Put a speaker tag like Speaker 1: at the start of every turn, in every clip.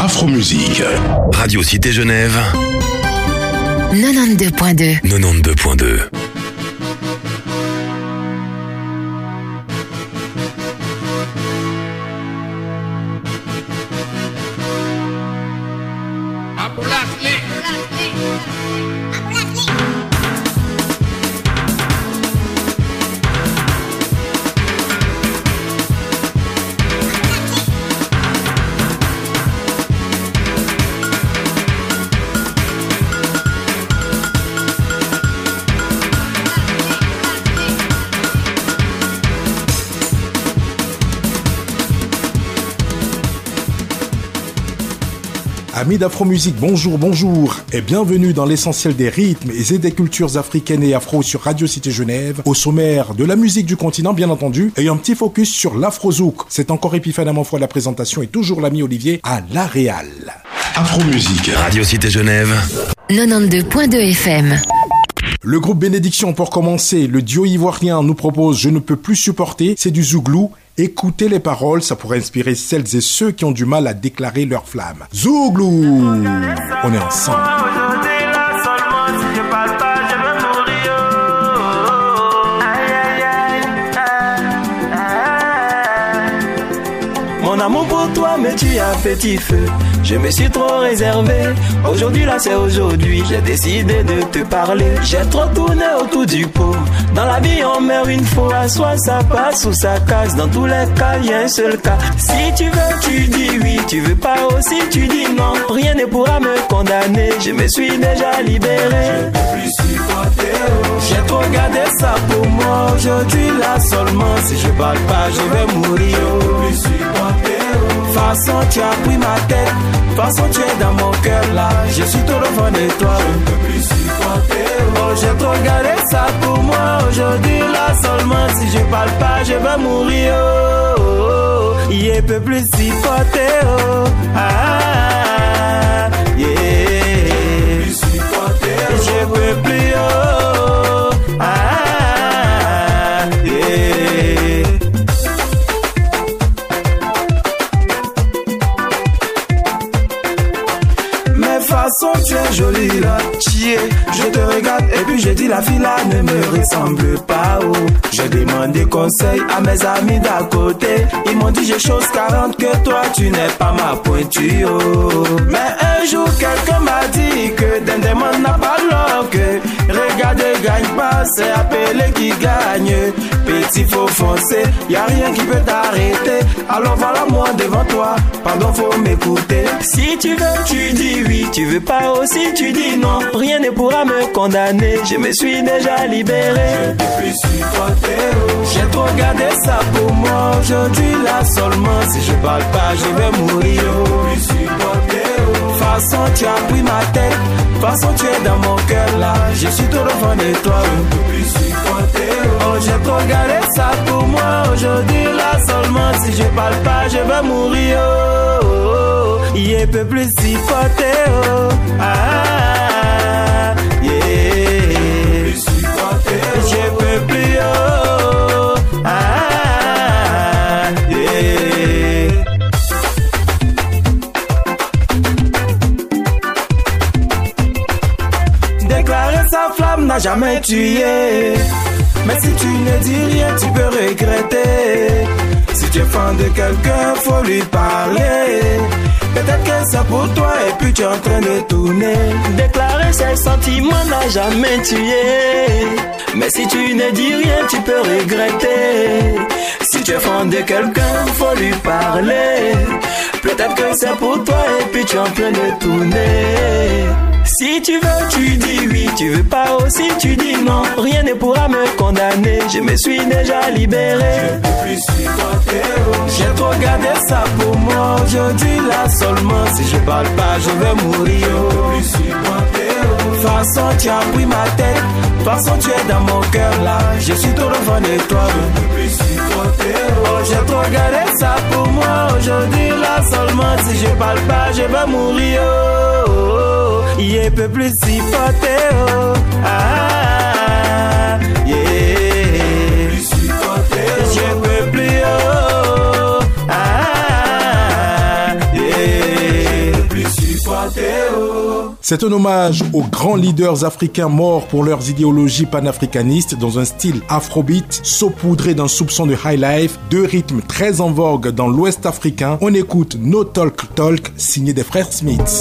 Speaker 1: Afro-musique.
Speaker 2: Radio Cité Genève.
Speaker 3: 92.2.
Speaker 2: 92.2.
Speaker 4: Amis d'Afro-musique, bonjour et bienvenue dans l'essentiel des rythmes et des cultures africaines et afro sur Radio Cité Genève. Au sommaire de la musique du continent, bien entendu, et un petit focus sur l'Afro-Zouk. C'est encore Epiphane Amanfo à la présentation et toujours l'ami Olivier à La Réal.
Speaker 1: Afro-musique.
Speaker 2: Radio Cité Genève.
Speaker 3: 92.2 FM.
Speaker 4: Le groupe Bénédiction, pour commencer, le duo ivoirien nous propose Je ne peux plus supporter, c'est du Zouglou. Écoutez les paroles, ça pourrait inspirer celles et ceux qui ont du mal à déclarer leur flamme. Zouglou, on est ensemble.
Speaker 5: Mon amour pour toi me tue à petit feu. Je me suis trop réservé. Aujourd'hui là c'est aujourd'hui. J'ai décidé de te parler. J'ai trop tourné autour du pot. Dans la vie on meurt une fois. Soit ça passe ou ça casse. Dans tous les cas y a un seul cas. Si tu veux tu dis oui. Tu veux pas aussi tu dis non. Rien ne pourra me condamner. Je me suis déjà libéré. Je peux plus supporter. J'ai trop gardé ça pour moi. Aujourd'hui là seulement. Si je parle pas je vais mourir. Je peux plus supporter. Façon tu as pris ma tête. Façon tu es dans mon cœur là. Je suis tout au fond de toi. Je ne peux plus supporter. Oh j'ai trop gardé ça pour moi. Aujourd'hui là seulement. Si je parle pas je vais mourir. Oh, oh, oh. Je peux plus supporter. Oh ah yeah. Je peux plus supporter. Je peux plus oh ah yeah. Façon tu es jolie là, chier. Je te regarde et puis je dis la fille là ne me ressemble pas oh. J'ai demandé conseil à mes amis d'à côté. Ils m'ont dit j'ai chose 40 que toi tu n'es pas ma pointure oh. Mais un jour quelqu'un m'a dit que d'un démon n'a pas l'or. Que regarder gagne pas, c'est appeler qui gagne. Petit faux foncé, y'a rien qui peut t'arrêter. Alors voilà moi devant toi, pardon faut m'écouter. Si tu veux tu dis oui. Tu veux pas aussi, tu dis non. Rien ne pourra me condamner. Je me suis déjà libéré. Je ne peux plus supporter. J'ai trop gardé ça pour moi. Aujourd'hui là seulement. Si je parle pas, je vais mourir. Je ne peux plus supporter. Façon tu as pris ma tête. Façon tu es dans mon cœur là. Je suis tout au fond de toi. Je ne peux plus supporter. Oh j'ai trop gardé ça pour moi. Aujourd'hui là seulement. Si je parle pas, je vais mourir. Oh, oh, oh. Je peux plus supporter oh ah yeah. Je peux plus oh ah yeah. Déclarer sa flamme n'a jamais tué. Mais si tu ne dis rien tu peux regretter. Si tu es fan de quelqu'un faut lui parler. Peut-être que c'est pour toi et puis tu es en train de tourner. Déclarer ses sentiments n'a jamais tué. Mais si tu ne dis rien, tu peux regretter. Si tu es fan de quelqu'un, faut lui parler. Peut-être que c'est pour toi et puis tu es en train de tourner. Si tu veux, tu dis oui. Tu veux pas aussi, tu dis non. Rien ne pourra me condamner. Je me suis déjà libéré. Je peux plus supporter. J'ai trop gardé ça pour moi. Aujourd'hui là seulement. Si je parle pas, je vais mourir. Je peux plus supporter. Façon tu as pris ma tête. Façon tu es dans mon cœur là. Je suis tout au fond de toi. Je peux plus supporter. Oh j'ai trop gardé ça pour moi. Aujourd'hui là seulement. Si je parle pas, je vais mourir. Oh, oh, oh. Je peux plus supporter oh ah yeah. Je peux plus oh ah yeah.
Speaker 4: C'est un hommage aux grands leaders africains morts pour leurs idéologies panafricanistes dans un style afrobeat saupoudré d'un soupçon de high life, deux rythmes très en vogue dans l'ouest africain. On écoute No Talk Talk signé des frères Smith.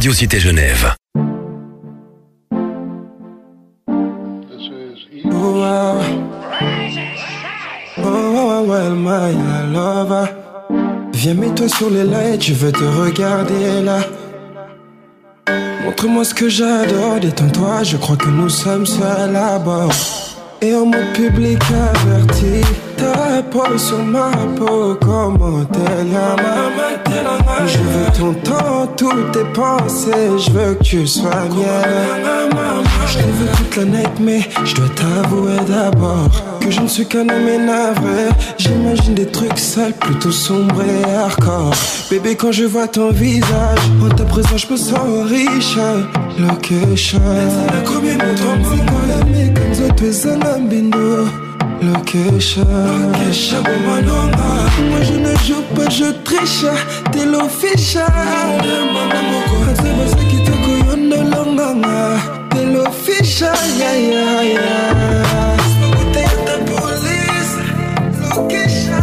Speaker 2: Radio Cité Genève.
Speaker 6: Well, my lover. Viens, mets-toi sur les lights, je veux te regarder là. Montre-moi ce que j'adore, détends-toi, je crois que nous sommes seuls à bord. Et en mode public averti, ta peau sur ma peau, comment elle a. Je veux ton temps, toutes tes pensées, je veux que tu sois mienne. Je te veux toute la night, mais je dois t'avouer d'abord que je ne suis qu'un homme navré. J'imagine des trucs sales, plutôt sombres et hardcore. Bébé, quand je vois ton visage, en ta présence, je me sens riche. Location. Combien de temps mais comme ça, tu es un ambino. Location. Moi je ne joue pas, je triche. T'es l'official. C'est pas ça qui te couillonne de l'anganga. T'es l'official, yeah, yeah, yeah. T'es ta police, location.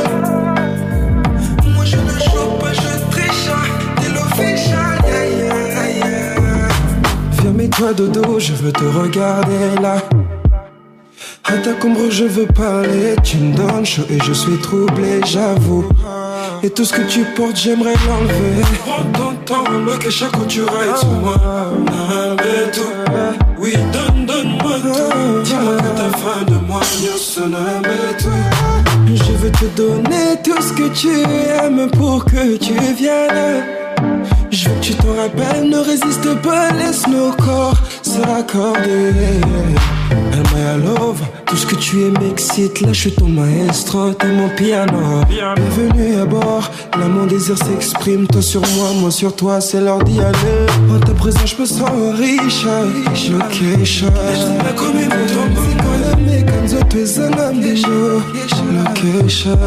Speaker 6: Moi je ne joue pas, je triche. T'es l'official, yeah, yeah, yeah. Viens, mets-toi dodo, je veux te regarder là. À ta combre je veux parler, tu me donnes chaud et je suis troublé, j'avoue. Et tout ce que tu portes j'aimerais l'enlever. Prends ton temps, location quand tu rides sur moi. Oui, donne-moi tout. Dis-moi que t'as faim de moi, je veux te donner tout ce que tu aimes pour que tu viennes. Je veux que tu t'en rappelles, ne résiste pas, laisse nos corps s'accorder. Elle m'a love, tout ce que tu es m'excite, là je suis ton maestro, t'es mon piano. Bienvenue à bord, là mon désir s'exprime, toi sur moi sur toi, c'est l'heure d'y aller. En ta présence je me sens riche, location. Mais comme ça tu es un homme déjà, location.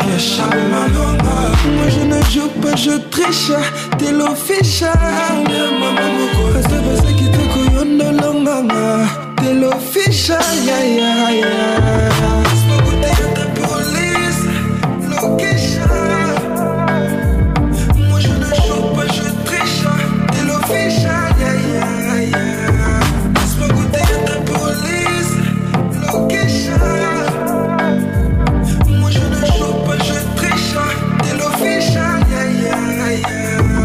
Speaker 6: Moi je ne joue pas, je triche, t'es l'official. C'est pas ça qui te couillonne de l'anganga. T'es l'official, yeah, yeah, yeah. T'es ta police, location. Moi je ne joue pas, je triche. T'es l'official, yeah, yeah, yeah. Laisse-moi goûter à ta police, location. Moi je ne joue pas, je triche. T'es l'official, yeah, yeah, yeah.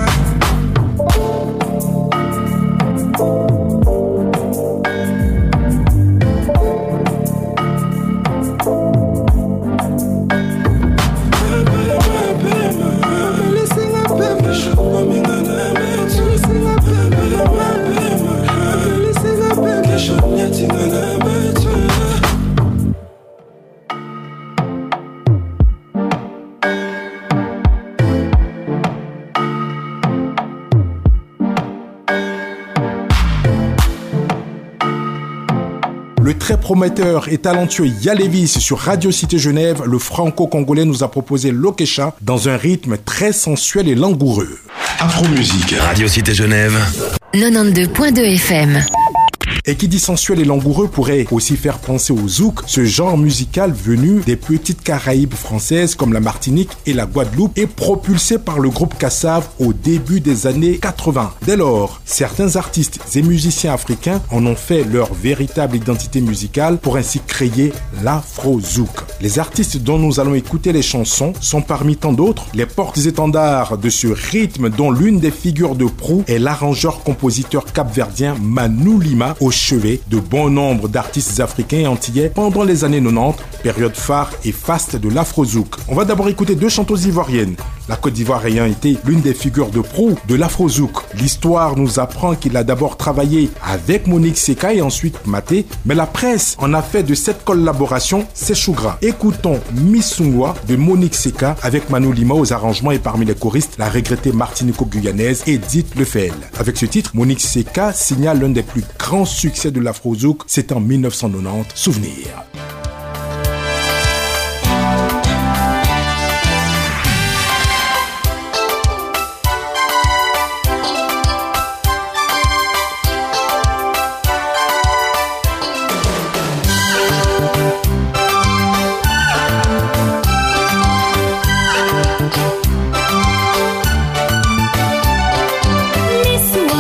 Speaker 4: Le très prometteur et talentueux Yalevis sur Radio Cité Genève, le franco-congolais nous a proposé Lokesha dans un rythme très sensuel et langoureux.
Speaker 1: Afromusique.
Speaker 2: Radio Cité Genève.
Speaker 3: 92.2 FM.
Speaker 4: Et qui dit sensuel et langoureux pourrait aussi faire penser au zouk, ce genre musical venu des petites Caraïbes françaises comme la Martinique et la Guadeloupe et propulsé par le groupe Kassav au début des années 80. Dès lors, certains artistes et musiciens africains en ont fait leur véritable identité musicale pour ainsi créer l'afro-zouk. Les artistes dont nous allons écouter les chansons sont parmi tant d'autres les portes-étendards de ce rythme dont l'une des figures de proue est l'arrangeur-compositeur capverdien Manu Lima, au chevet de bon nombre d'artistes africains et antillais pendant les années 90, période phare et faste de l'afro-zouk. On va d'abord écouter deux chanteuses ivoiriennes, la Côte d'Ivoire ayant été l'une des figures de proue de l'afro-zouk. L'histoire nous apprend qu'il a d'abord travaillé avec Monique Seka et ensuite Maté, mais la presse en a fait de cette collaboration ses choux gras. Écoutons Misungwa de Monique Seka avec Manu Lima aux arrangements et parmi les choristes, la regrettée martinico-guyanaise Edith Lefel. Avec ce titre, Monique Seka signale l'un des plus grands succès de l'afro-zouk, c'est en 1990, Souvenir.
Speaker 7: Listen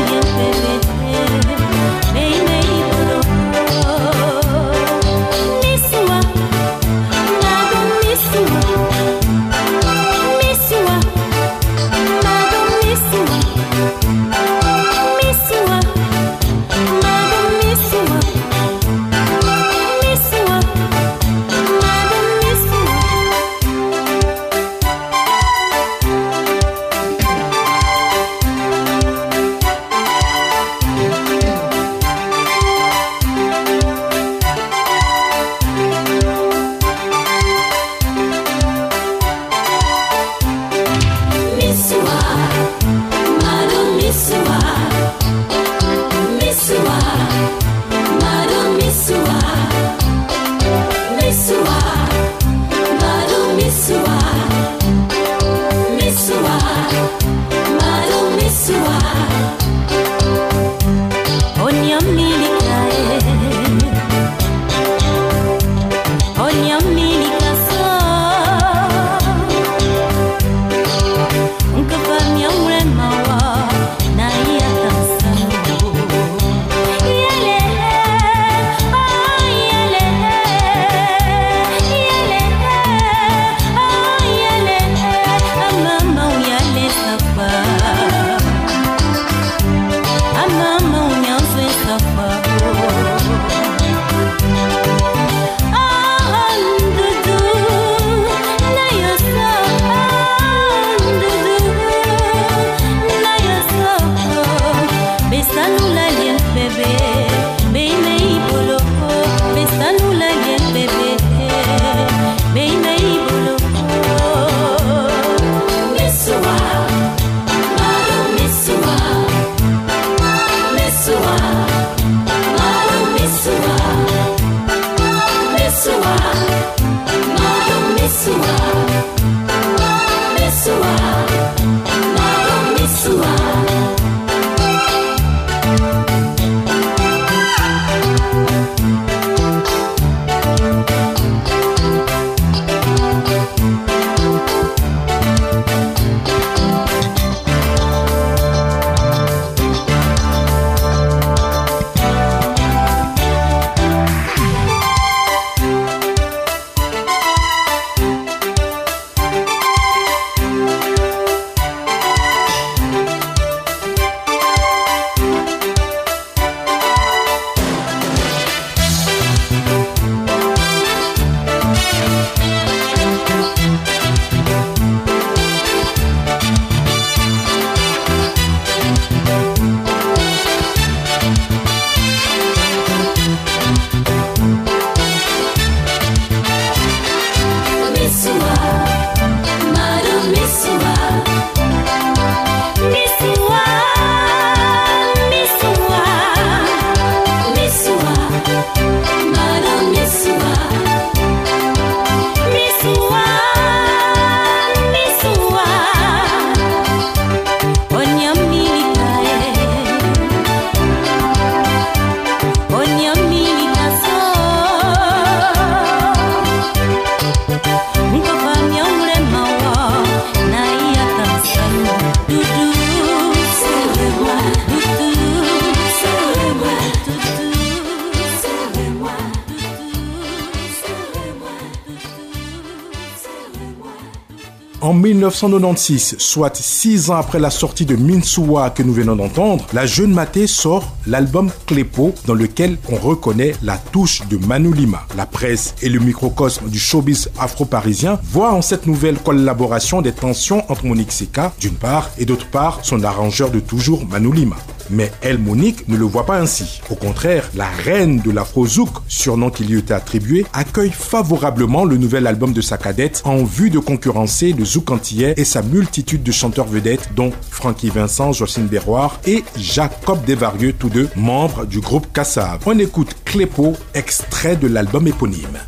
Speaker 4: En 1996, soit 6 ans après la sortie de Minsuwa que nous venons d'entendre, la jeune Maté sort l'album Klepo dans lequel on reconnaît la touche de Manu Lima. La presse et le microcosme du showbiz afro-parisien voient en cette nouvelle collaboration des tensions entre Monique Seka d'une part et d'autre part son arrangeur de toujours Manu Lima. Mais elle, Monique, ne le voit pas ainsi. Au contraire, la reine de l'afro-zouk, surnom qui lui était attribué, accueille favorablement le nouvel album de sa cadette en vue de concurrencer le zouk antillais et sa multitude de chanteurs vedettes dont Francky Vincent, Jocelyne Berroir et Jacob Desvarieux, tous deux membres du groupe Kassav. On écoute Klepo, extrait de l'album éponyme.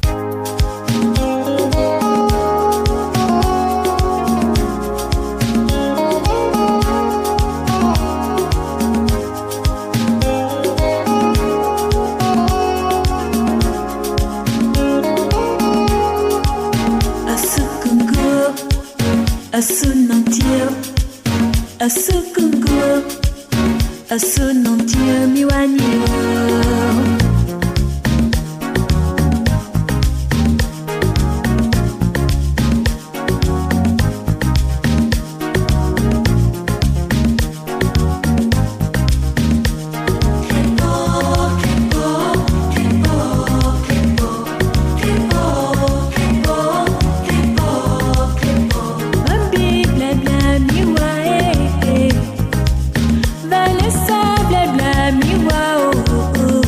Speaker 7: asonantia miwanyo Vanessa, bla bla, mi wow.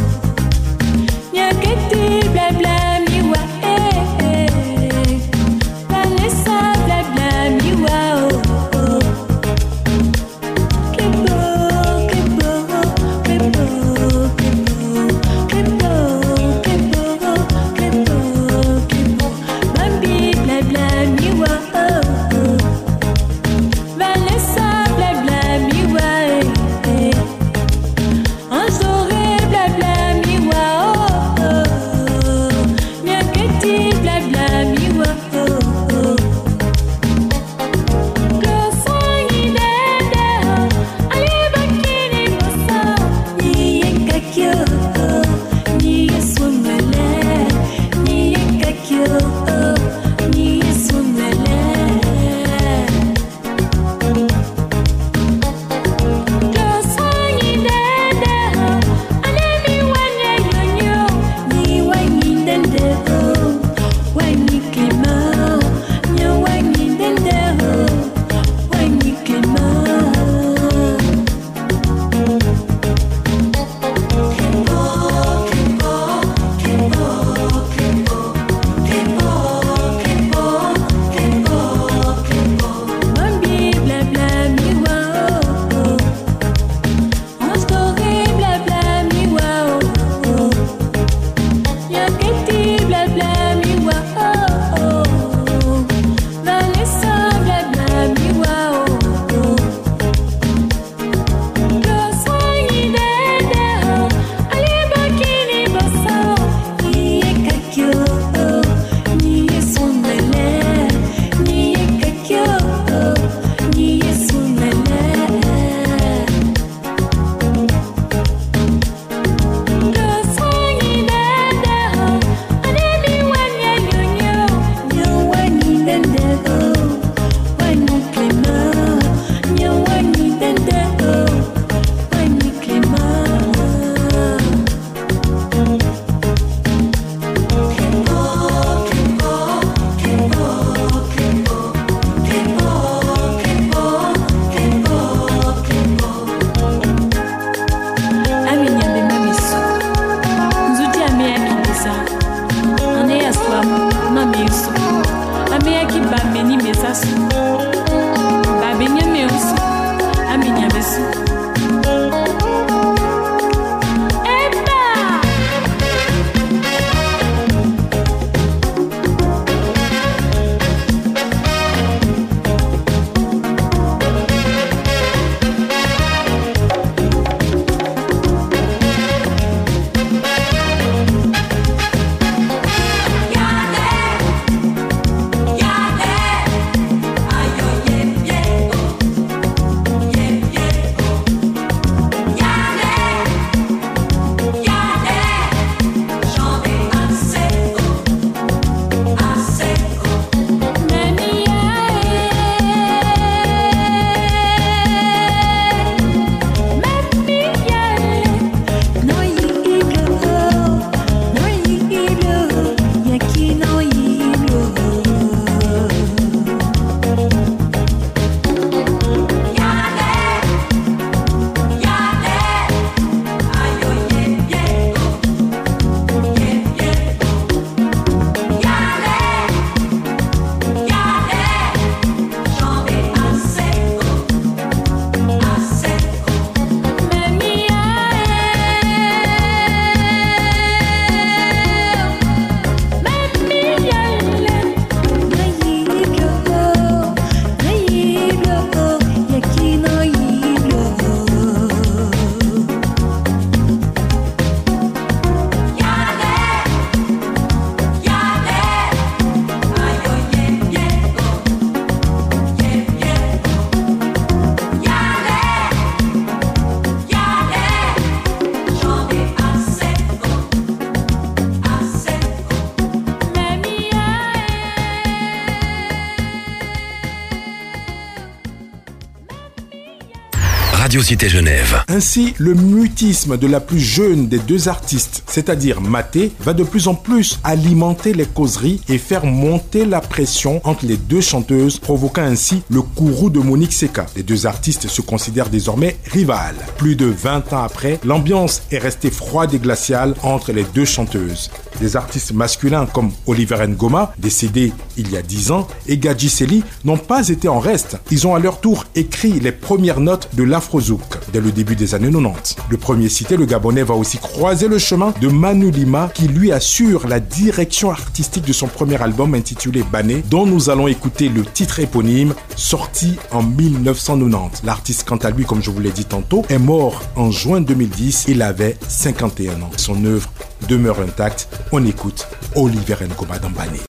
Speaker 2: Radio Cité Genève.
Speaker 4: Ainsi, le mutisme de la plus jeune des deux artistes, c'est-à-dire Maté, va de plus en plus alimenter les causeries et faire monter la pression entre les deux chanteuses, provoquant ainsi le courroux de Monique Seka. Les deux artistes se considèrent désormais rivales. Plus de 20 ans après, l'ambiance est restée froide et glaciale entre les deux chanteuses. Des artistes masculins comme Oliver Ngoma, décédé il y a 10 ans, et Gadji Seli n'ont pas été en reste. Ils ont à leur tour écrit les premières notes de l'Afrozouk dès le début des années 90. Le premier cité, le Gabonais, va aussi croiser le chemin de Manu Lima qui lui assure la direction artistique de son premier album intitulé Bané, dont nous allons écouter le titre éponyme sorti en 1990. L'artiste, quant à lui, comme je vous l'ai dit tantôt, est mort en juin 2010. Il avait 51 ans. Son œuvre demeure intacte. On écoute Oliver Ngoma dans Bané.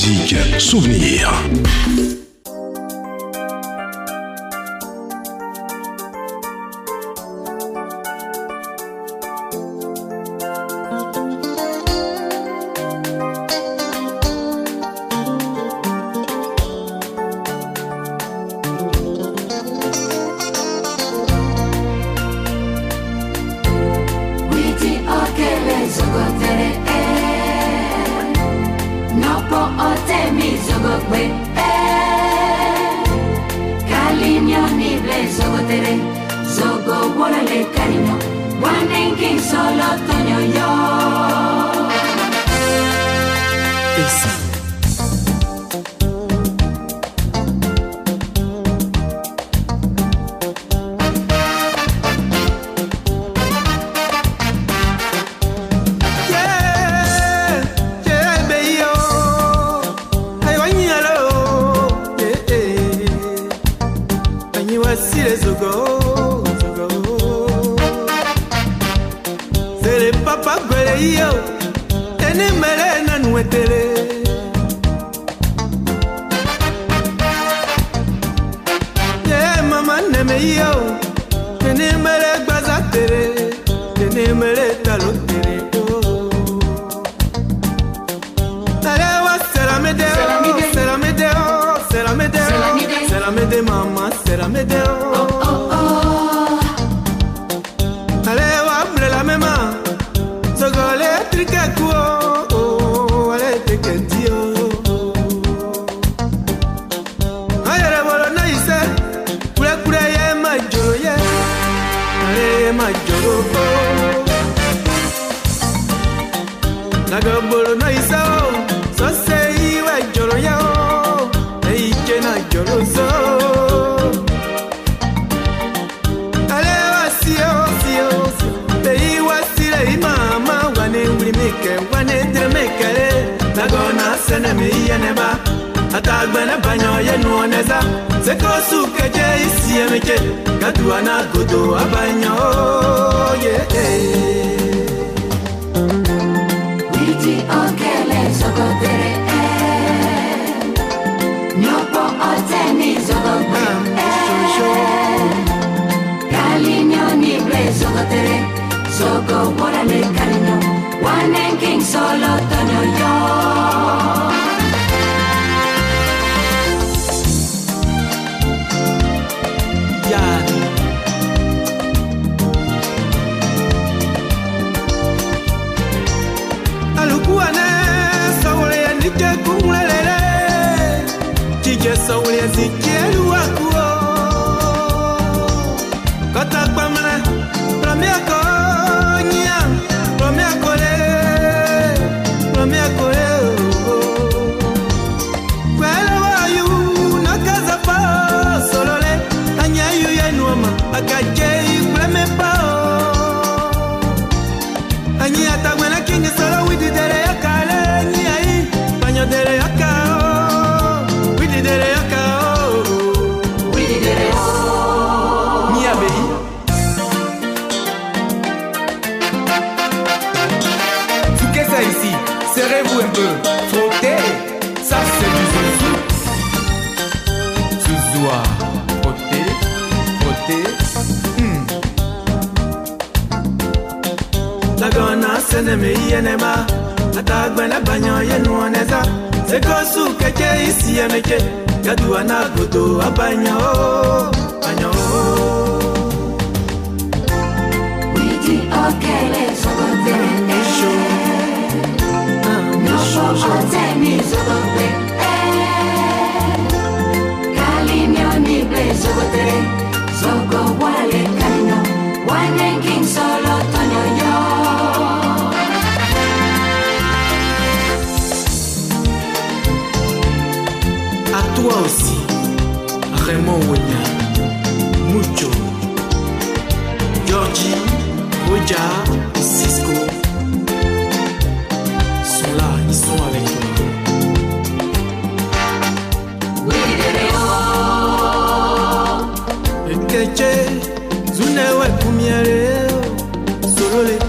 Speaker 1: Musique, souvenir.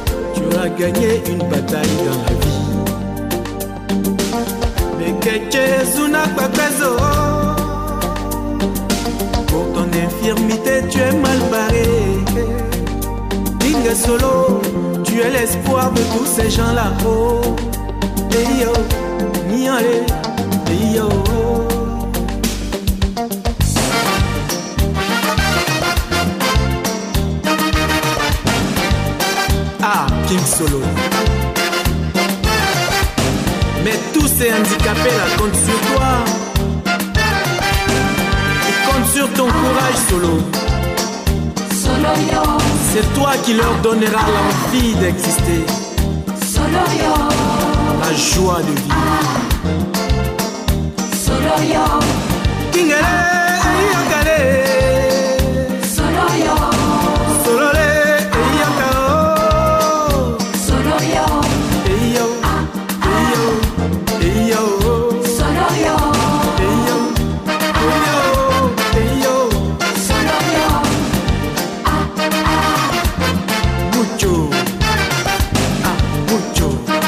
Speaker 5: Gagner une bataille dans la vie. Mais Kéké, Solo, tu es l'espoir de tous ces gens là-haut. Hey yo, miale, hey yo. Ah, King Solo. Mais tous ces handicapés là comptent sur toi. Ils comptent sur ton courage, Solo.
Speaker 7: Solo yo.
Speaker 5: C'est toi qui leur donnera l'envie d'exister.
Speaker 7: Solo yo.
Speaker 5: La joie de vivre.
Speaker 7: Solo yo.
Speaker 5: Kingere, Yakare.
Speaker 7: Solo yo.
Speaker 5: Solole, Yakao.
Speaker 7: Solo yo.
Speaker 5: Eyo, eyo, eyo.
Speaker 7: Solo yo.
Speaker 5: Eyo, eyo, eyo.
Speaker 7: Solo yo.
Speaker 5: Mucho, mucho.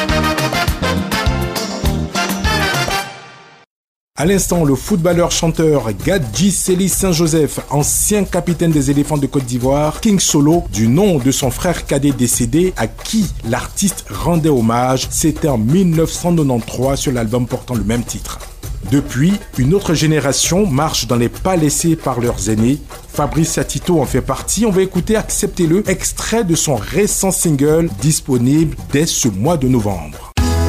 Speaker 4: À l'instant, le footballeur-chanteur Gadji Sely Saint-Joseph, ancien capitaine des éléphants de Côte d'Ivoire, King Solo, du nom de son frère cadet décédé, à qui l'artiste rendait hommage, c'était en 1993 sur l'album portant le même titre. Depuis, une autre génération marche dans les pas laissés par leurs aînés. Fabrice Atito en fait partie. On va écouter Acceptez-le, extrait de son récent single disponible dès ce mois de novembre.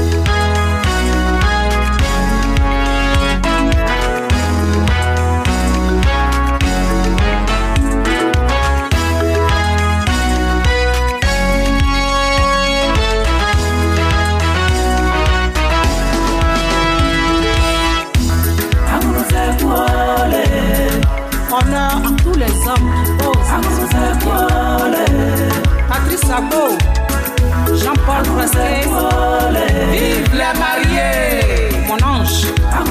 Speaker 8: Honneur à tous les hommes qui posent. Patrice Agbo, Jean-Paul Presquet, vive les mariés, mon ange.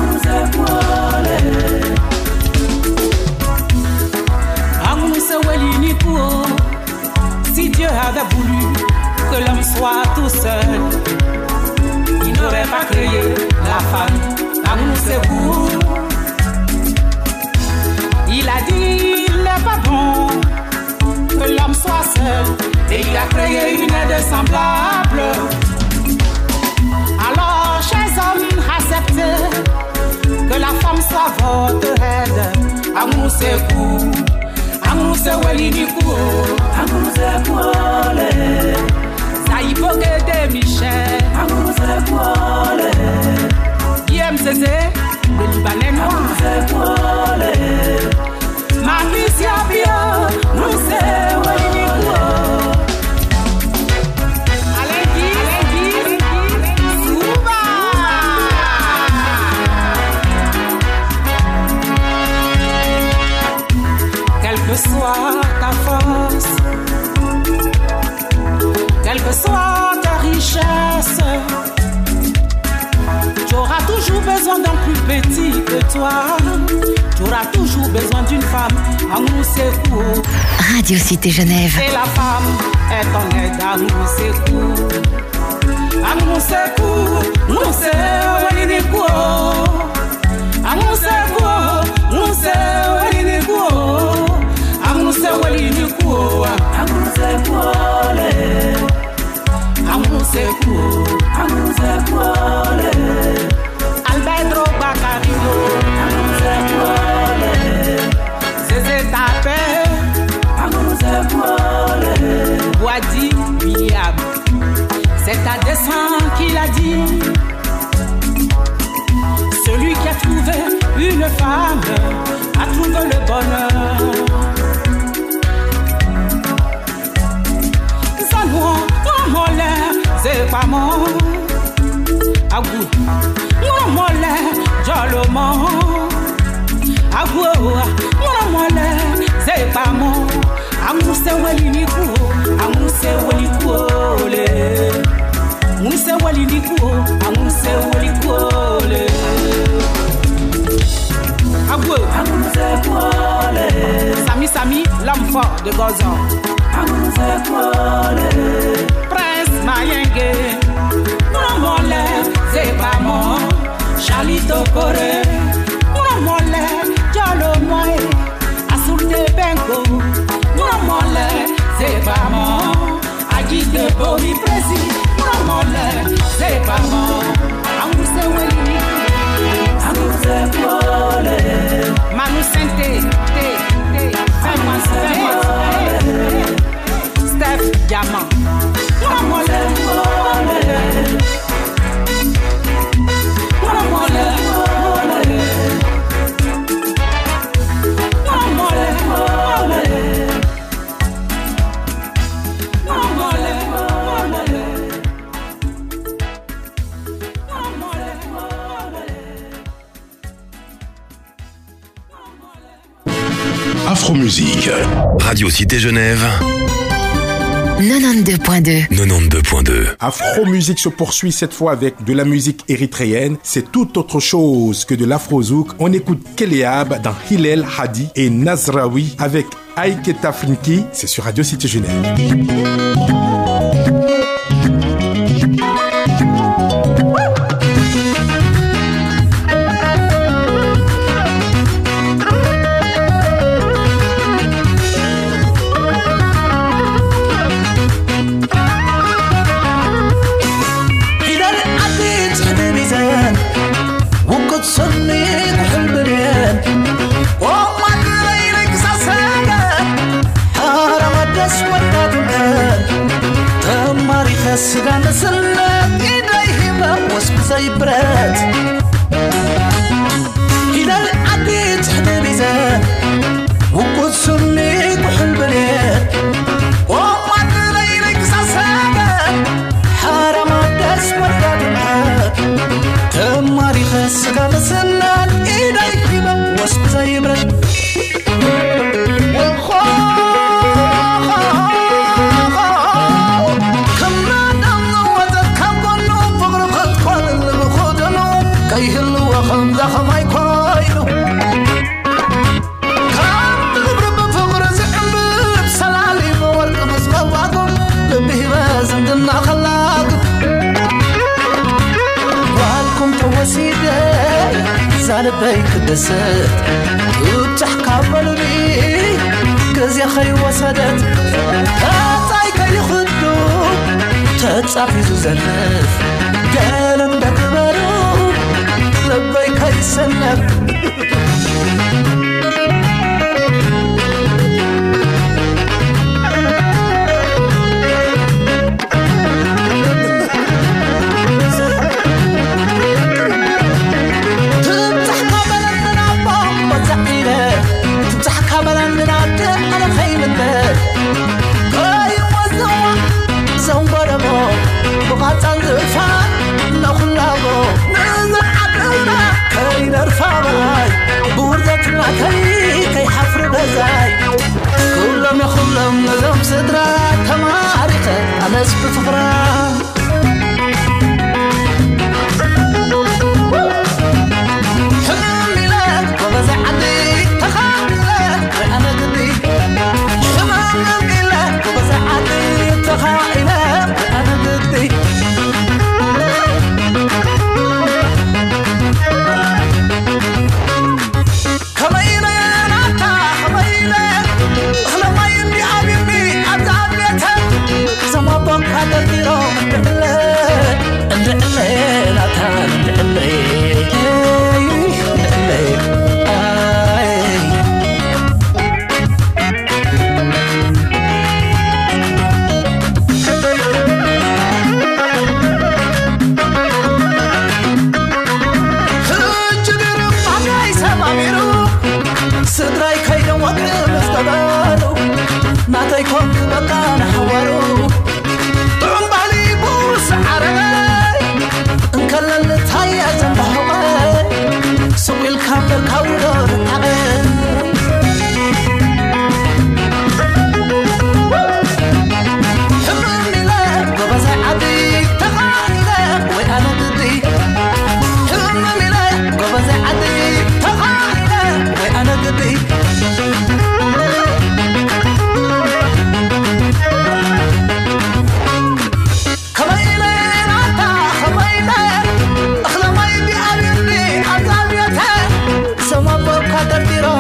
Speaker 8: Si Dieu avait voulu que l'homme soit tout seul, il n'aurait pas créé la femme. Il a dit il n'est pas bon que l'homme soit seul, et il a créé une aide semblable. Alors, chers hommes, acceptez que la femme soit votre aide. Amour c'est vous, amour c'est Welinikou, amour c'est Kouole. Saïbogue de Michel, amour c'est Kouole. Guillaume Zézé, le Libanais noir, amour c'est Kouole. Mafisia Pio, nous c'est Welinikou. Quelle que soit ta force, quelle que soit ta richesse, tu auras toujours besoin d'un plus petit que toi. Tu auras toujours besoin d'une femme. Amour c'est cool.
Speaker 3: Radio Cité Genève.
Speaker 8: Et la femme est en aide. Amour c'est cool. Amour c'est cool. Nous c'est Welinikou. Amour c'est cool. Nous c'est Welinikou. Amour c'est Welinikou. Amour c'est cool. Amour c'est cool. Amour c'est cool. Alberto Bacarino. Amour c'est cool. Zézé Tapé. Amour c'est cool. Boadi William. C'est à dessein qu'il a dit. Celui qui a trouvé une femme a trouvé le bonheur. Zanouan, Mole, c'est pas mon Agou, Mole, Joloman Agou, Mole, c'est pas mon Amour c'est Welinikou, amour c'est Welinikou. Amour c'est Welinikou, amour c'est Welinikou. Agou, amour c'est Kouole. Sami, l'homme fort de Gozan. Amour c'est Kouole. Prince Mayenge. Mouramole, c'est pas mon. Charlie Tokore. Mouramole, Jolo Moe. Asoute Benko. Mouramole, c'est pas mon. Steph Diamant.
Speaker 1: Afromusique.
Speaker 2: Radio Cité Genève.
Speaker 3: 92.2.
Speaker 2: 92.2.
Speaker 4: Afro-musique se poursuit cette fois avec de la musique érythréenne. C'est tout autre chose que de l'afro-zouk. On écoute Keleab dans Hillel Hadi et Nazraoui avec Aiketa Flinki. C'est sur Radio Cité Genève.
Speaker 9: سجان سلات إيديهما وسب زي برات إلى العديد حدا ميزان وقود سنيك وحل بلاد وما تريلك ساساقات حرام الدس وردات الحاد تماري سجان سلات إيديهما وسب زي برات زالبيك الدسات وتحكى بلبي كزي خي وسدت هاتايك يخدو تتصافي زلف قالن بكبرو لبيك يسنف كي حفر بزاي كلهم يخلهم نظام صدرات تماريخ أنا سبت فقران حمامي لك وبزع عدي تخامي لك وأنا قدي حمامي لك وبزع عدي تخامي لك وأنا قدي Tiro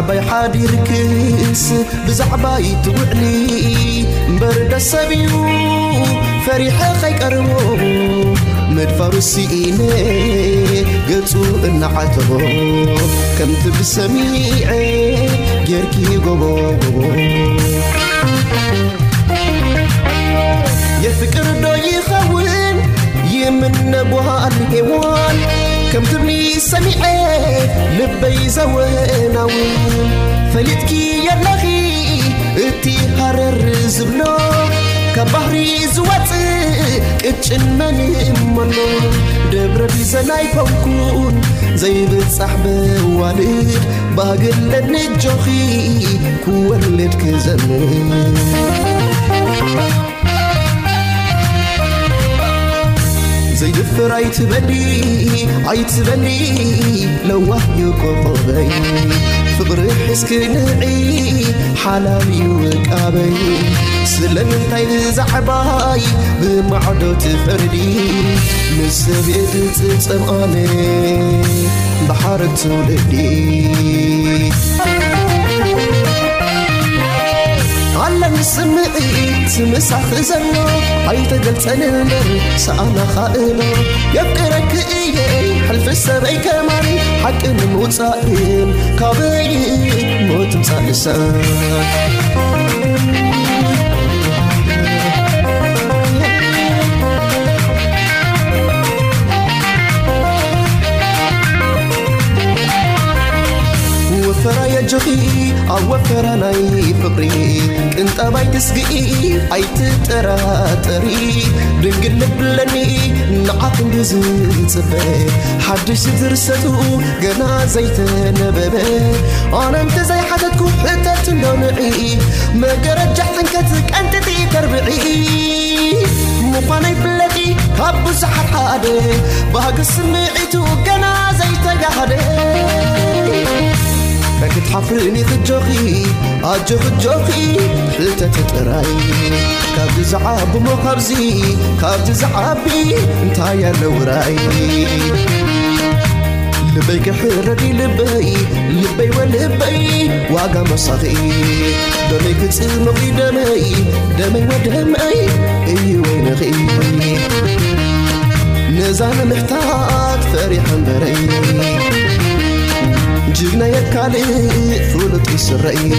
Speaker 10: عباي حادير كيس بزعباي توعلي برد السبيو فريحة خيك أرمو مدفر السئيني قلتو النعاتبو كم تبسميعي جيركي قبو يفكر دو يخون يمن نبوها الهوان كم تبني سميعي لبي زويناوين فلتكي يلغي اتي هرر زبنو كبحري زواتي اتشن مني منو دبر بيزناي فوكون زي بتصحب والد باقل لنجوخي كوالد كزني زي دفر عيتبني لو يقضي فقر حسكنعي حلالي وكابي سلمتاي زعباي بمعدو تفردي مسبيت تسمعني بحر تولدي على نسمعي مساخ زنو عيت قلت انا سأنا خائنو يفكرك ايه حلف السبعي كمان حق نموت سائل كابي موت مسالسان وفرا يجغي أو وفرا ناي فقري كنت أباي تسقي أي تتراتري دنقل لبلني نعاق نجزل صفي حدش ترسدو قنا زيت نببي أنا انت زي حدتكو حتى تندونعي ما قرجح تنكتك أنت تي تربعي مفاني بلدي كابو سحر حادي باق سمعيتو قنا زيت قهدي لكن تحفرني خجوخي أجو خجوخي حلتة تتراي كابد زعاب مخرزي كابد زعابي انتايا لوراي لبيك حردي لبي ولبي واقع مصاغي دميك تسمغي دمي ودمي اي وين غي نزال محتاج فريحا بري جينا يكالي فولت يسرعي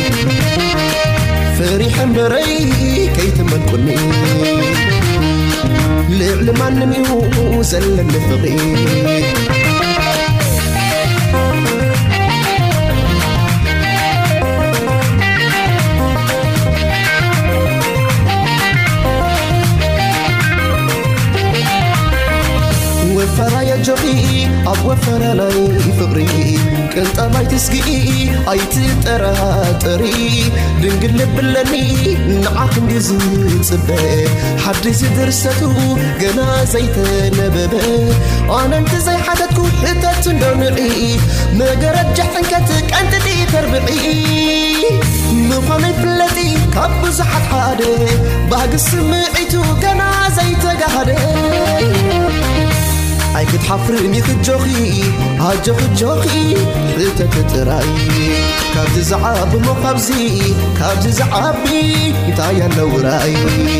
Speaker 10: فريحا بري كي تمنكني لعلم عنمي زل النفقي وفرا يجري أبو فرا لاي فقري كنت أباي تسقي أي تتراتري دنقل لبلني نعاق نجزل صبي حدث درستو قنا زيت نببي أنا انت زي حدتكو حتى تندونعي ما قرجح تنكتك أنت تي تربعي مفاني بلدي كابو زحت حادي باق سمعيتو قنا زيت قهدي أي كنت حفرني خجوخي هاجو خجوخي حلتة تتراي كابد زعاب مقابزي كابد زعابي تايا لوراي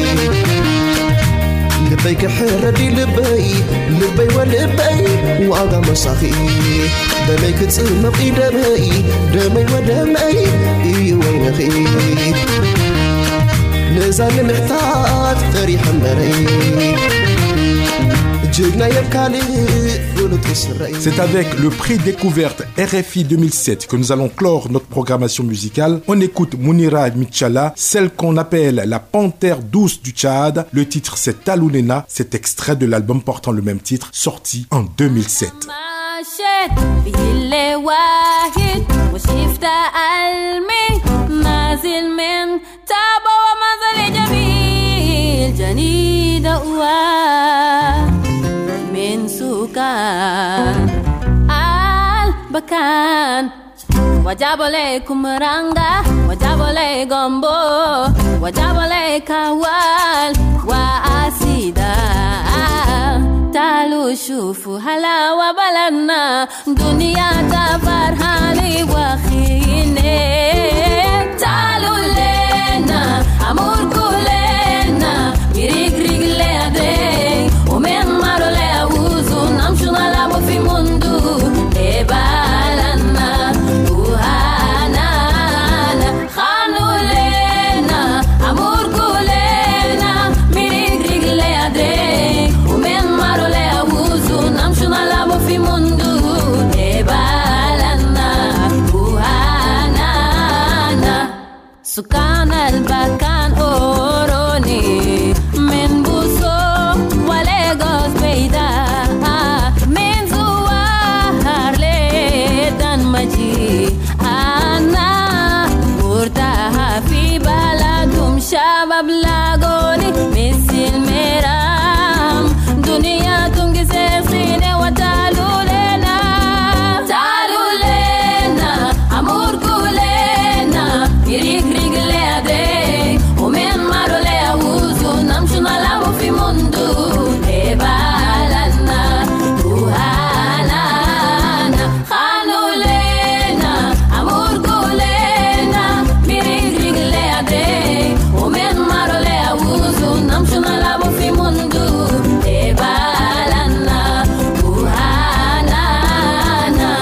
Speaker 10: لبيك حردي لبي ولبي واقع مصاخي دميك تسمقي دمي ودمي اي وين غي نزال محتاج فريحا مري
Speaker 4: C'est avec le prix découverte RFI 2007 que nous allons clore notre programmation musicale. On écoute Mounira Michala, celle qu'on appelle la panthère douce du Tchad. Le titre c'est Talounena, c'est extrait de l'album portant le même titre, sorti en 2007.
Speaker 11: من سكان البكان وجاب لكم رانغا وجاب لكم بو وجاب لك كوال واسيدا تعالوا شوفوا هلا وبلدنا دنيا تفرحالي وخير سكان البكان أوروني من بوسو وليغوس بيدا من زوار لدن مجي أنا مرتاحة في بلدهم شباب لاغوني مثل ميرام دنيا تنجزي صيني وتعالوا لنا تعالوا لنا أمور كلنا يريك رجل يدي ومن مارو ليهوزو نمشو نلعبو في مندو لبالنا وهالانا خانوا لنا أمور كلنا يريك رجل يدي ومن مارو ليهوزو نمشو نلعبو في مندو لبالنا وهالانا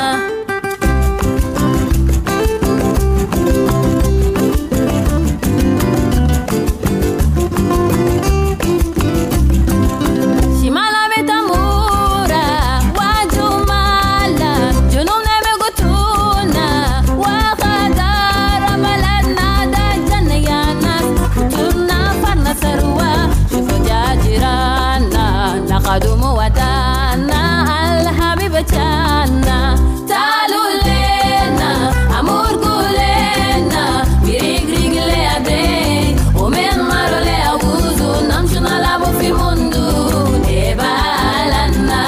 Speaker 11: شمالا بتمورا وجمالا جنوبنا بقطونا وقدر بلدنا دا جنة يا ناس كتورنا فرنا سروا شوفوا جاجرانا نقدم ودانا الحبيب جانا تعالوا لنا أمور كلنا بريق رجل يدي ومن مارو ليهوزو نمشو نلعبو في مندو لبالنا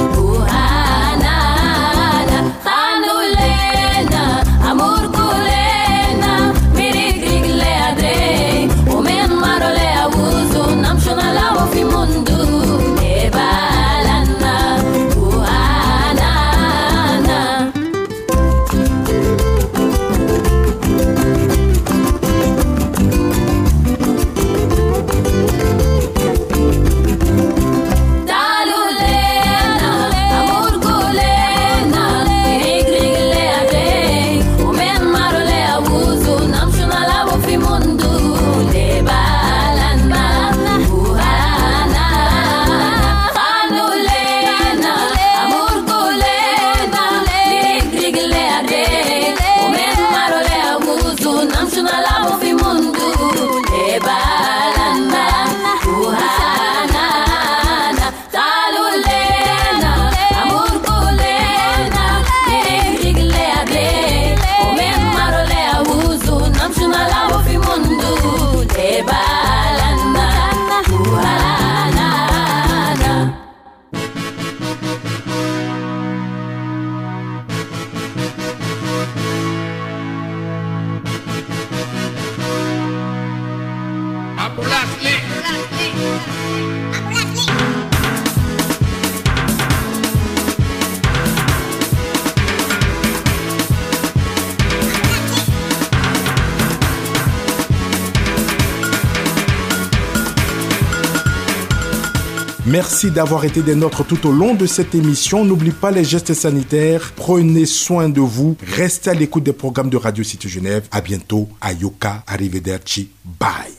Speaker 11: وهانانا خانوا لنا أمور كلنا بريق رجل يدي ومن مارو ليهوزو نمشو نلعبو في مندو لبالنا وهانانا تعالوا لنا أمور كلنا بريق رجل يدي ومن مارو ليهوزو نمشو نلعبو في مندو لبالنا وهانانا خانوا لنا أمور كلنا بريق رجل يدي ومن مارو ليهوزو نمشو نلعبو في مندو لبالنا وهانانا تعالوا لنا أمور كلنا بريق رجل يدي ومن مارو ليهوزو نمشو نلعبو في مندو لبالنا وهانانا
Speaker 4: Merci d'avoir été des nôtres tout au long de cette émission. N'oublie pas les gestes sanitaires. Prenez soin de vous. Restez à l'écoute des programmes de Radio Cité Genève. À bientôt. Ayoka. Arrivederci. Bye.